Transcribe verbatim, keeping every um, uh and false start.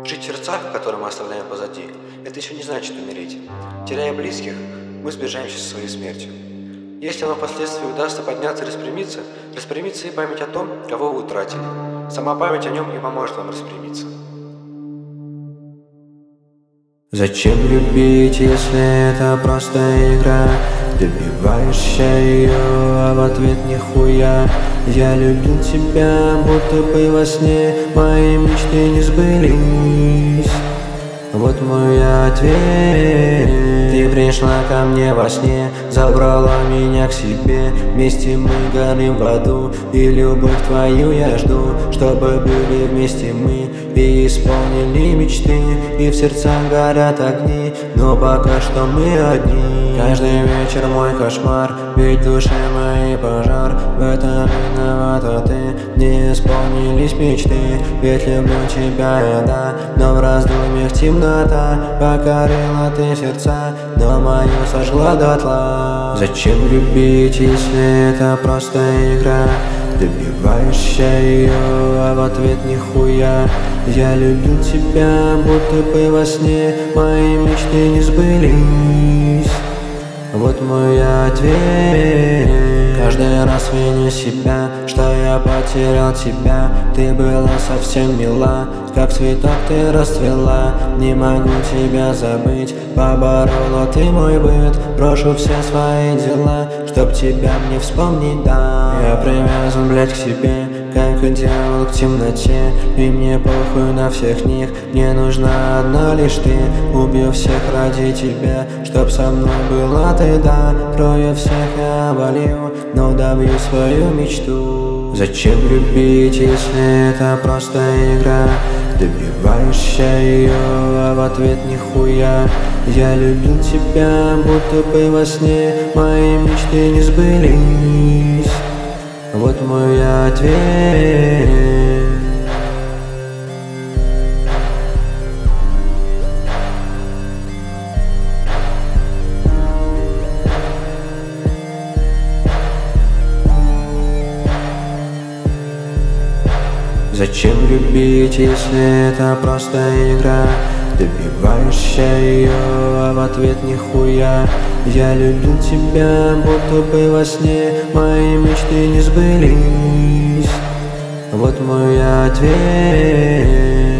Жить в сердцах, которые мы оставляем позади, это еще не значит умереть. Теряя близких, мы сближаемся со своей смертью. Если вам впоследствии удастся подняться и распрямиться, распрямится и память о том, кого вы утратили. Сама память о нем и поможет вам распрямиться. Зачем любить, если это просто игра? Добиваешься ее, а в ответ нихуя. Я любил тебя, будто бы во сне, мои мечты не сбылись. Вот мой ответ. Ты пришла ко мне во сне, забрала меня к себе. Вместе мы горим в аду, и любовь твою я жду. Чтобы были вместе мы и исполнили мечты. И в сердцах горят огни, но пока что мы одни. Каждый вечер мой кошмар, ведь в душе моей пожар. В этом виновата ты, не исполнились мечты. Ведь люблю тебя я, да, но в раздумьях темнота. Покорила ты сердца, но мою сожгла дотла. Зачем любить, если это просто игра? Добиваешься ее, а в ответ нихуя. Я любил тебя, будто бы во сне, мои мечты не сбылись. Вот мой ответ. Каждый раз виню себя, что я потерял тебя. Ты была совсем мила, как цветок ты расцвела. Не могу тебя забыть, поборола ты мой быт. Брошу все свои дела, чтоб тебя мне вспомнить, да. Я привязан, блядь, к себе, как дьявол к темноте. И мне похуй на всех них, мне нужна одна лишь ты. Убью всех ради тебя, чтоб со мной была ты, да. Крою всех я оболью, но добью свою мечту. Зачем любить, если это просто игра? Добиваешься ее, а в ответ нихуя. Я любил тебя, будто бы во сне, мои мечты не сбылись. Вот мой ответ. Зачем любить, если это просто игра? Добиваешься ее, а в ответ нихуя. Я любил тебя, будто бы во сне, мои мечты не сбылись. Вот мой ответ.